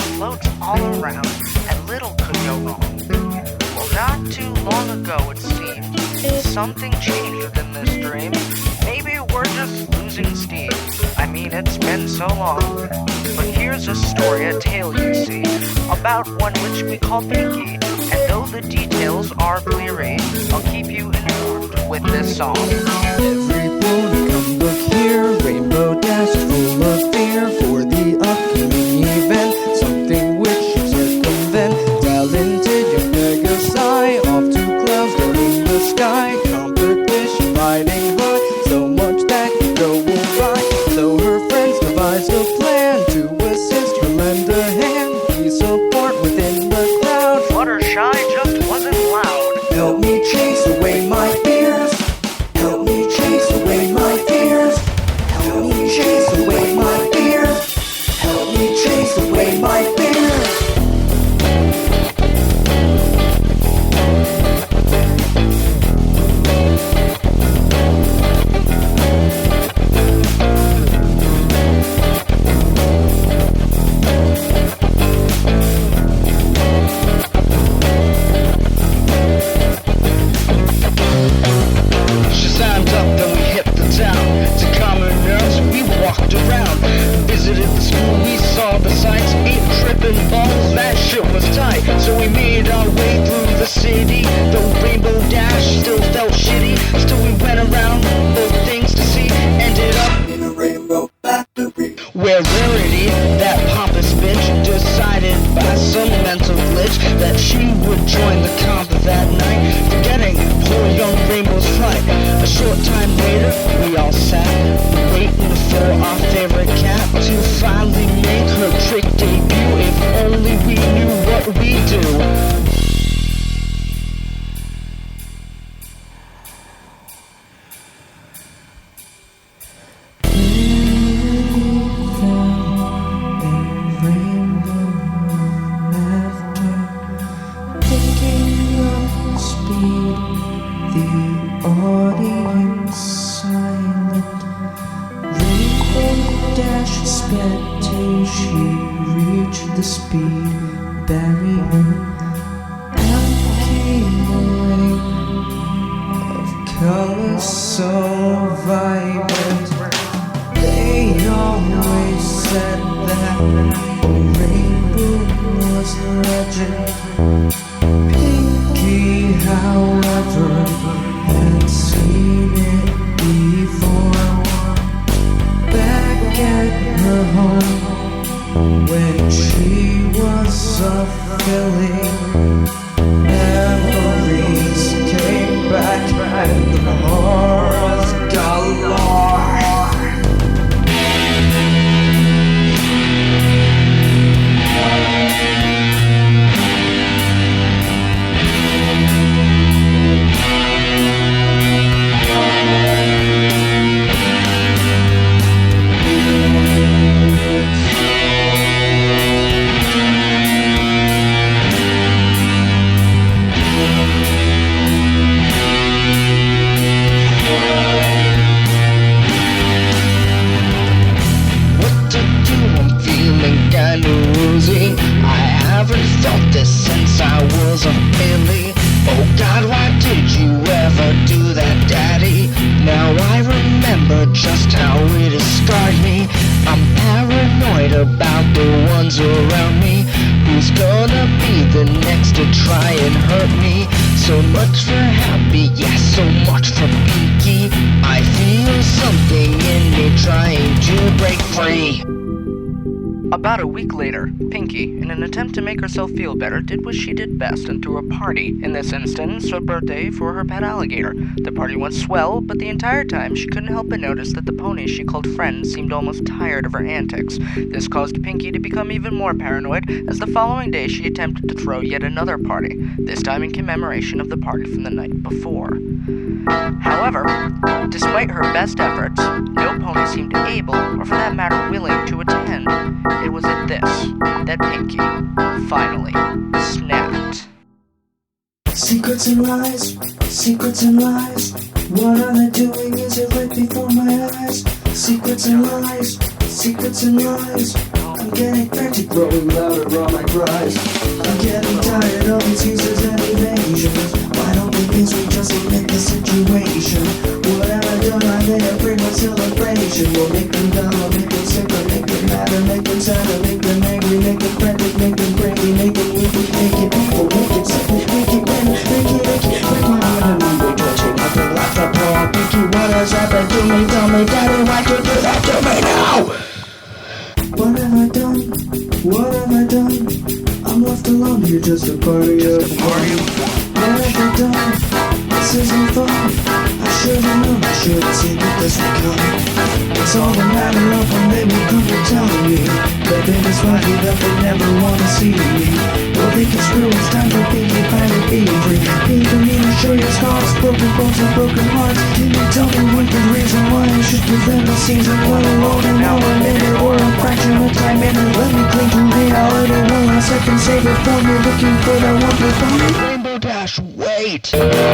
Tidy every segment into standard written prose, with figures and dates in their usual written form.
floats all around, and little could go wrong. Well, not too long ago it seemed, something changed within this dream. Maybe we're just losing steam. I mean, it's been so long. But here's a story, a tale you see, about one which we call Pinky. And though the details are bleary, I'll keep you informed with this song. Everyone come look here, Rainbow Dash full of fear for the upcoming event. Something which should circumvent talented young Pegasi, off to clouds down in the sky. Competition riding high, so much that could go awry. So her friends devised a plan to assist her, lend a hand, be support within the crowd. Fluttershy just wasn't loud. Help me chase away my fears. Help me chase away my fears. Help me chase away my fears. Help me chase away my fears. So we made our way through the city. Though Rainbow Dash still felt shitty, still we went around, both things to see. Ended up in a rainbow factory, where Rarity, that pompous bitch, decided by some mental glitch that she would join the comp that night, forgetting poor young Rainbow's flight. A short time later, we all sat, waiting for our favorite cat to finally make her trick debut. If only we knew what we do. The audience silent. Rainbow Dash sped till she reached the speed barrier. Out came a ring of colors so vibrant. They always said that the rainbow was a legend. Pinky, however, had seen it before. Back at her home, when she was a filly, memories came back and the horrors galore. Just how it has scarred me. I'm paranoid about the ones around me. Who's gonna be the next to try and hurt me? So much for happy, yeah, so much for Pinky. I feel something in me trying to break free. About a week later, Pinky, in an attempt to make herself feel better, did what she did best and threw a party. In this instance, a birthday for her pet alligator. The party went swell, but the entire time she couldn't help but notice that the ponies she called friends seemed almost tired of her antics. This caused Pinky to become even more paranoid, as the following day she attempted to throw yet another party, this time in commemoration of the party from the night before. However, despite her best efforts, no pony seemed able, or for that matter willing, to attend. It was at this that Pinky finally snapped. Secrets and lies, secrets and lies. What are they doing? Is it right before my eyes? Secrets and lies, secrets and lies. I'm getting frantic, growing louder on my cries. I'm getting tired of excuses and evasions. Why don't we kiss me just to make the situation? What have I done? I may have bring my celebration. We'll make them dumb, we'll make them simple, make them matter, make them sadder, make them angry, make them frantic, make them crazy, make them weak, make it people, make it simple, make it win, make it, break my heart and I'm way touching. I feel like the poor Pinky, what has happened to me? Tell me, Daddy, why you do that to me now? What have I done? What have I done? I'm left alone here, just a party of party. What have I done? This isn't fun. I should've known, I should've seen that this would come. It's all a matter of when they will come to tell me that they despise me, that they never wanna see me. Well, they can screw, it's time for Pinky finally be free. Pinky, need to show your scars, broken bones and broken hearts. Can you tell me what the reason why I should give them a season? Well, alone an hour later, or a fraction of time in it. Let me cling to reality, one last second, save it for me. Looking for that wonder from me. Rainbow Dash, wait!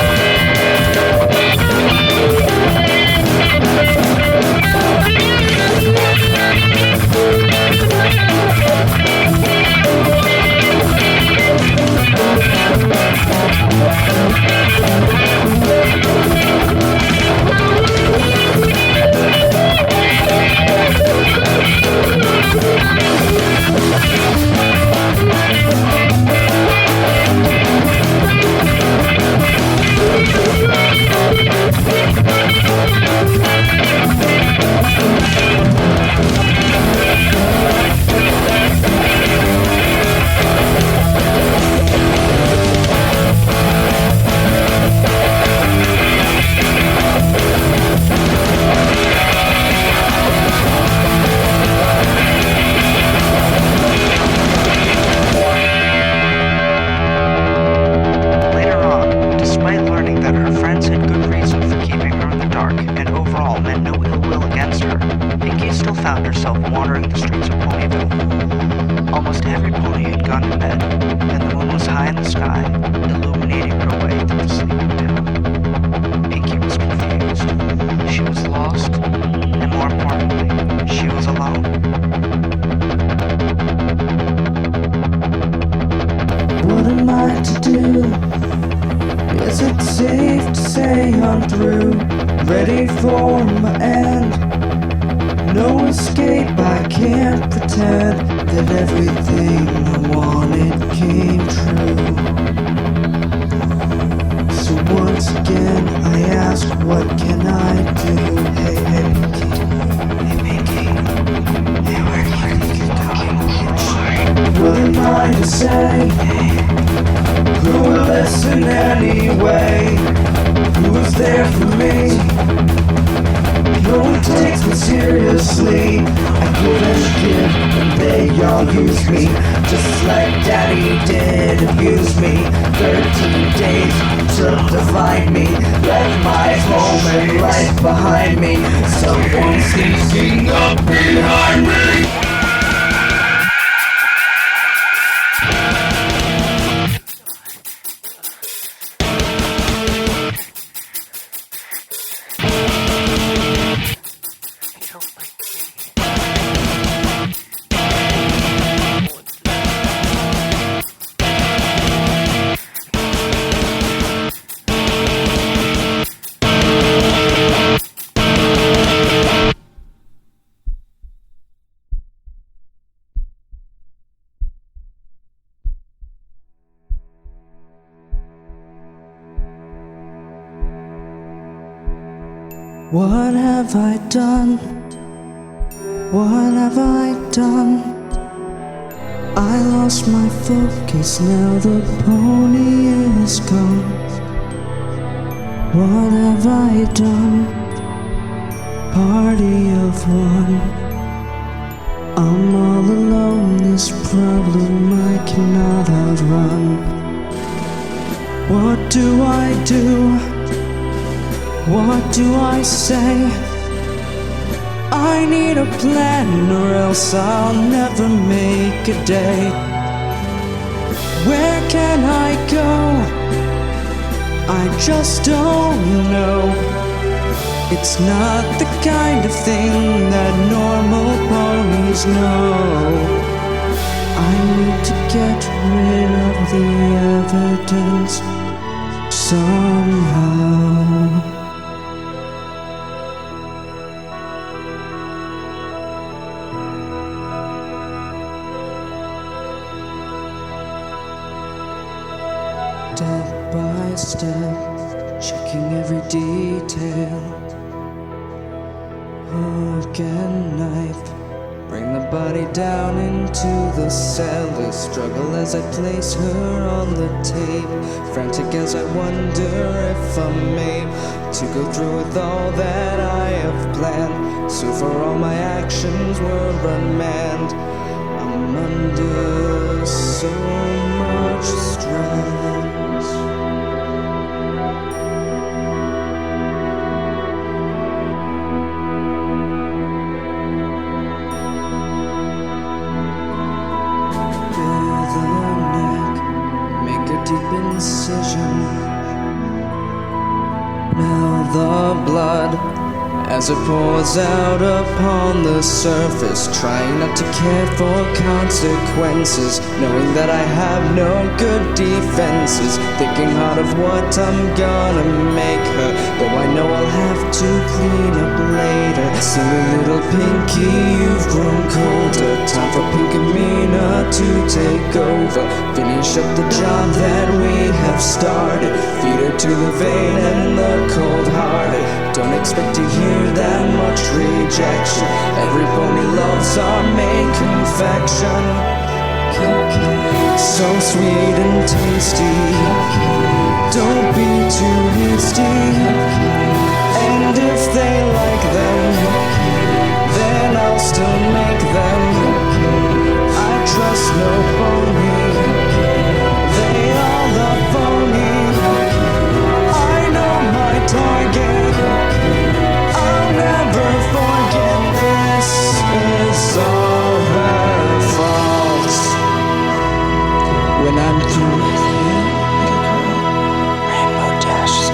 Found herself wandering the streets of Ponyville. Almost every pony had gone to bed, and the moon was high in the sky, illuminating her way through the sleeping town. Pinky was confused. She was lost, and more importantly, she was alone. What am I to do? Is it safe to say I'm through? Ready for my end? No escape, I can't pretend that everything I wanted came true. So once again I ask, what can I do? Hey, hey, Pinky. Hey, where are you going? What am I to say? Who will listen anyway? Who was there for me? No one takes me seriously. I couldn't give and they all use me, just like Daddy did abuse me. 13 days took to find me, left my home and life behind me. Someone sneaking up behind me. What have I done? What have I done? I lost my focus, now the pony is gone. What have I done? Party of one. I'm all alone, this problem I cannot outrun. What do I do? What do I say? I need a plan or else I'll never make a day. Where can I go? I just don't know. It's not the kind of thing that normal ponies know. I need to get rid of the evidence somehow. Step by step, checking every detail. Hook and knife, bring the body down into the cellar. Struggle as I place her on the tape. Frantic as I wonder if I'm able to go through with all that I have planned. So for all my actions were unmanned. I'm under so much stress. Deep incision, melt the blood as it pours out upon the surface, trying not to care for consequences, knowing that I have no good defenses, thinking hard of what I'm gonna make her, though I know I'll have to clean up later. Silly little Pinky, you've grown colder, time for Pinkamena to take over, finish up the job that we have started, feed her to the vain and the cold-hearted. Don't expect to hear that much rejection. Every pony loves our main confection. So sweet and tasty. Don't be too hasty. And if they like them, then I'll still make them. I trust no pony. They all love phony. I know my target. I'll never forget this is all her fault. When I'm through with you, Rainbow Dash is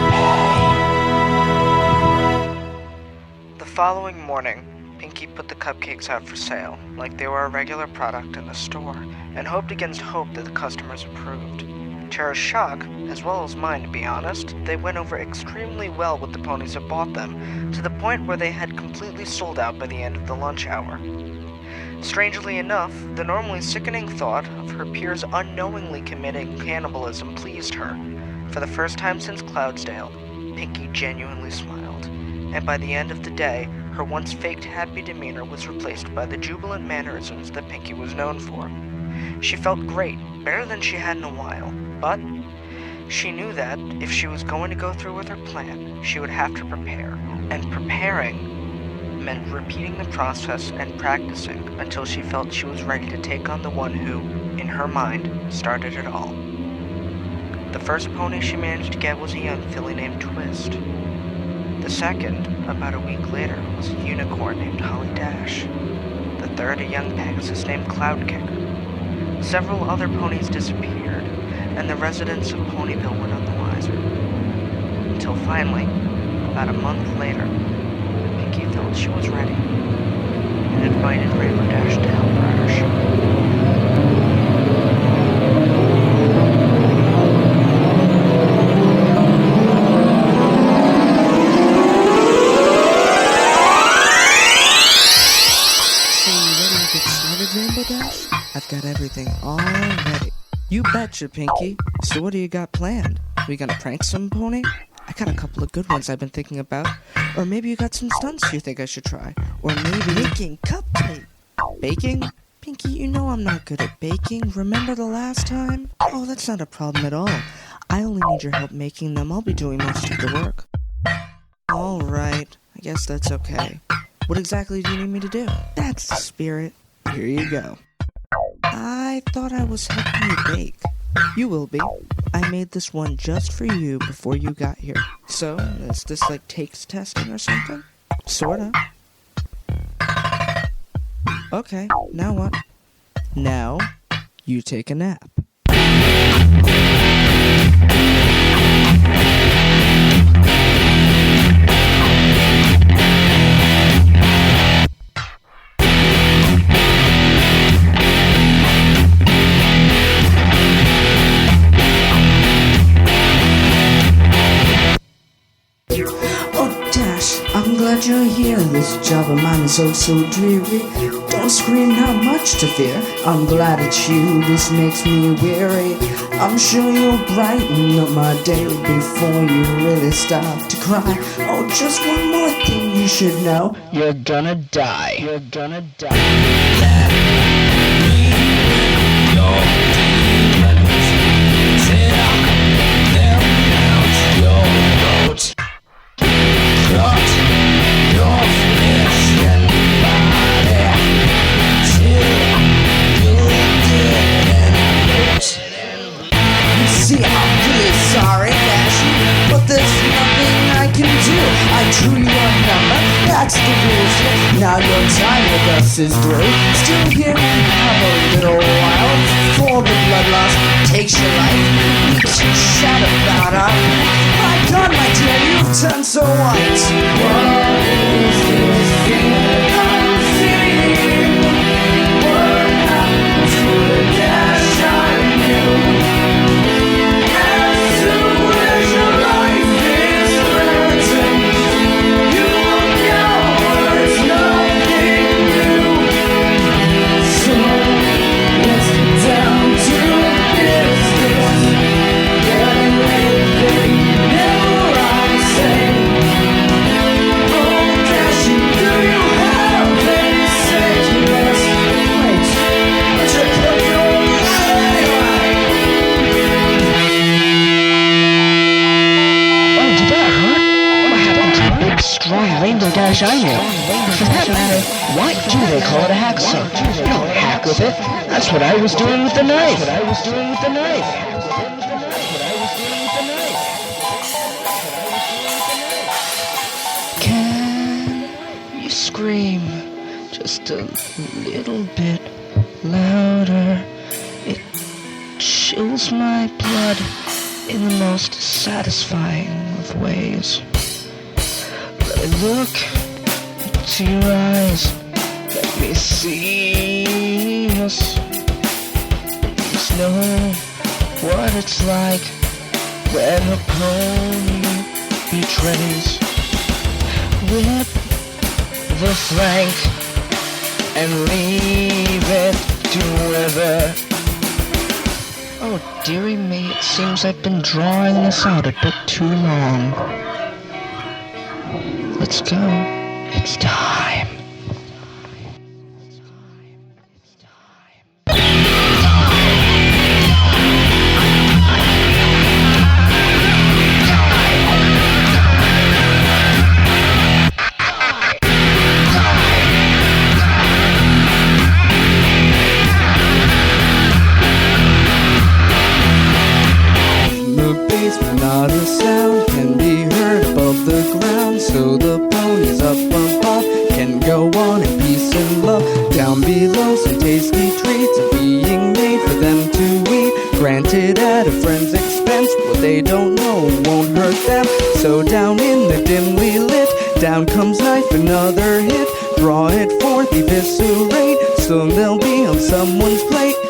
gonna pay. The following morning, Pinky put the cupcakes out for sale, like they were a regular product in the store, and hoped against hope that the customers approved. To her shock, as well as mine to be honest, they went over extremely well with the ponies that bought them, to the point where they had completely sold out by the end of the lunch hour. Strangely enough, the normally sickening thought of her peers unknowingly committing cannibalism pleased her. For the first time since Cloudsdale, Pinky genuinely smiled, and by the end of the day, her once faked happy demeanor was replaced by the jubilant mannerisms that Pinky was known for. She felt great, better than she had in a while, but she knew that if she was going to go through with her plan, she would have to prepare, and preparing meant repeating the process and practicing until she felt she was ready to take on the one who, in her mind, started it all. The first pony she managed to get was a young filly named Twist. The second, about a week later, was a unicorn named Holly Dash. The third, a young Pegasus named Cloudkicker. Several other ponies disappeared, and the residents of Ponyville were none the wiser. Until finally, about a month later, Pinky felt she was ready, and invited Rainbow Dash to help her at her show. Rainbow Dash? I've got everything all ready. You betcha, Pinky. So what do you got planned? We gonna prank some pony? I got a couple of good ones I've been thinking about. Or maybe you got some stunts you think I should try. Or maybe making cupcake. Baking? Pinky, you know I'm not good at baking. Remember the last time? Oh, that's not a problem at all. I only need your help making them. I'll be doing most of the work. Alright, I guess that's okay. What exactly do you need me to do? That's the spirit. Here you go. I thought I was helping you bake. You will be. I made this one just for you before you got here. So, is this like taste testing or something? Sorta. Okay, now what? Now, you take a nap. this job of mine is so dreary. Don't scream, not much to fear. I'm glad it's you, this makes me weary. I'm sure you'll brighten up my day before you really start to cry. Oh, just one more thing you should know. You're gonna die. You're gonna die. See, I'm really sorry, Ashley, but there's nothing I can do. I drew your number, that's the rules here. Now your time with us is through. Still here we have a little while before the blood loss takes your life. We can chat about our my God, my dear, you've turned so white. What is this thing I'm seeing? What happened to the dash I knew? Rainbow Dash I knew. For that matter, why do they call it a hacksaw? You don't hack with it. That's what I was doing with the knife. Can you scream just a little bit louder? It chills my blood in the most satisfying of ways. Look to your eyes, let me see us. Please know what it's like when a pony betrays. Whip the flank and leave it to wither. Oh dearie me, it seems I've been drawing this out a bit too long. Let's go. It's time. The basement, not a sound can be heard above the ground, so the ponies up above can go on in peace and love. Down below, some tasty treats are being made for them to eat, granted at a friend's expense. What they don't know won't hurt them. So down in the dimly lit, down comes knife, another hit. Draw it forth, eviscerate, soon they'll be on someone's plate.